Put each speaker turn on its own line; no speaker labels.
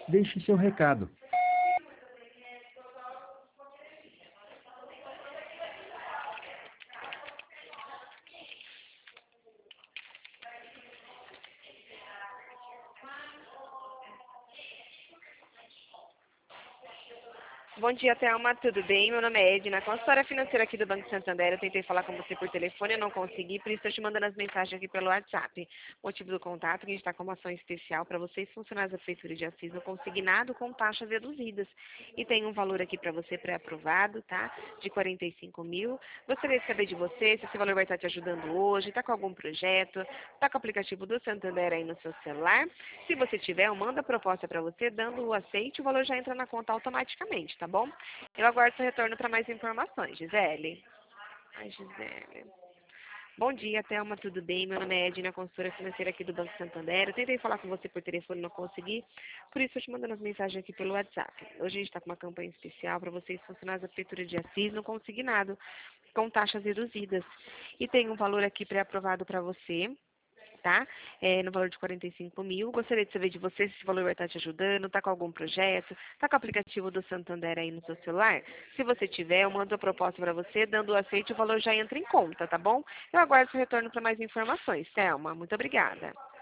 Deixe seu recado.
Bom dia, Thelma. Tudo bem? Meu nome é Edna, consultora financeira aqui do Banco Santander. Eu tentei falar com você por telefone, eu não consegui, por isso estou te mandando as mensagens aqui pelo WhatsApp. Motivo do contato, que a gente está com uma ação especial para vocês, funcionários da Prefeitura de Assis, no consignado com taxas reduzidas. E tem um valor aqui para você pré-aprovado, tá? De 45 mil. Gostaria de saber de você se esse valor vai estar te ajudando hoje, está com algum projeto, está com o aplicativo do Santander aí no seu celular. Se você tiver, eu mando a proposta para você, dando o aceite, o valor já entra na conta automaticamente, tá bom? Eu aguardo seu retorno para mais informações, Gisele. Ai, Gisele. Bom dia, Thelma, tudo bem? Meu nome é Edna, consultora financeira aqui do Banco Santander. Eu tentei falar com você por telefone, não consegui, por isso eu te mandando as mensagens aqui pelo WhatsApp. Hoje a gente está com uma campanha especial para vocês, funcionários da Prefeitura de Assis, no consignado, com taxas reduzidas. E tem um valor aqui pré-aprovado para você, tá? No valor de 45 mil. Gostaria de saber de você se esse valor vai estar te ajudando, está com algum projeto, está com o aplicativo do Santander aí no seu celular? Se você tiver, eu mando a proposta para você, dando o aceite, o valor já entra em conta, tá bom? Eu aguardo seu retorno para mais informações. Thelma, muito obrigada.